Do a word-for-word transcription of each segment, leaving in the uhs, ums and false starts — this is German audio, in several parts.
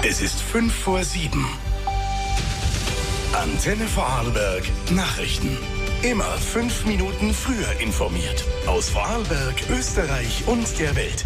Es ist fünf vor sieben. Antenne Vorarlberg Nachrichten. Immer fünf Minuten früher informiert. Aus Vorarlberg, Österreich und der Welt.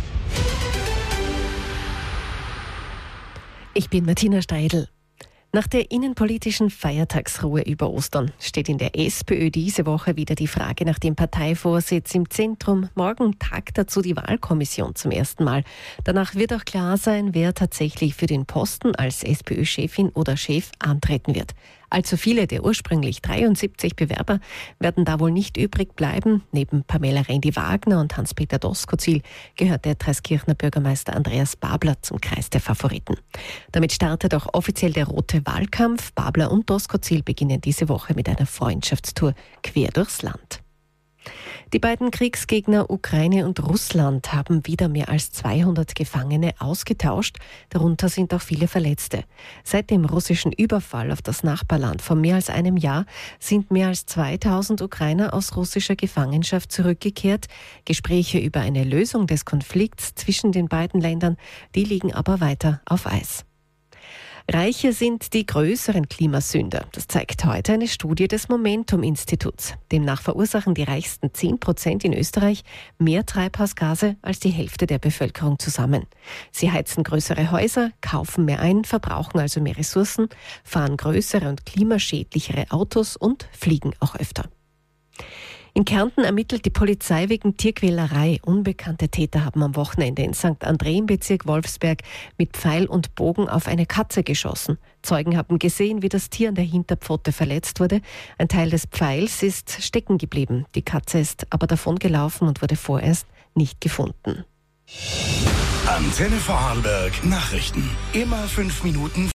Ich bin Martina Steidl. Nach der innenpolitischen Feiertagsruhe über Ostern steht in der SPÖ diese Woche wieder die Frage nach dem Parteivorsitz im Zentrum. Morgen tagt dazu die Wahlkommission zum ersten Mal. Danach wird auch klar sein, wer tatsächlich für den Posten als SPÖ-Chefin oder Chef antreten wird. Allzu viele der ursprünglich dreiundsiebzig Bewerber werden da wohl nicht übrig bleiben. Neben Pamela Rendi-Wagner und Hans-Peter Doskozil gehört der Treskirchner Bürgermeister Andreas Babler zum Kreis der Favoriten. Damit startet auch offiziell der rote Wahlkampf. Babler und Doskozil beginnen diese Woche mit einer Freundschaftstour quer durchs Land. Die beiden Kriegsgegner Ukraine und Russland haben wieder mehr als zweihundert Gefangene ausgetauscht. Darunter sind auch viele Verletzte. Seit dem russischen Überfall auf das Nachbarland vor mehr als einem Jahr sind mehr als zweitausend Ukrainer aus russischer Gefangenschaft zurückgekehrt. Gespräche über eine Lösung des Konflikts zwischen den beiden Ländern, die liegen aber weiter auf Eis. Reiche sind die größeren Klimasünder. Das zeigt heute eine Studie des Momentum-Instituts. Demnach verursachen die reichsten zehn Prozent in Österreich mehr Treibhausgase als die Hälfte der Bevölkerung zusammen. Sie heizen größere Häuser, kaufen mehr ein, verbrauchen also mehr Ressourcen, fahren größere und klimaschädlichere Autos und fliegen auch öfter. In Kärnten ermittelt die Polizei wegen Tierquälerei. Unbekannte Täter haben am Wochenende in Sankt André im Bezirk Wolfsberg mit Pfeil und Bogen auf eine Katze geschossen. Zeugen haben gesehen, wie das Tier an der Hinterpfote verletzt wurde. Ein Teil des Pfeils ist stecken geblieben. Die Katze ist aber davongelaufen und wurde vorerst nicht gefunden. Antenne Vorarlberg Nachrichten. Immer fünf Minuten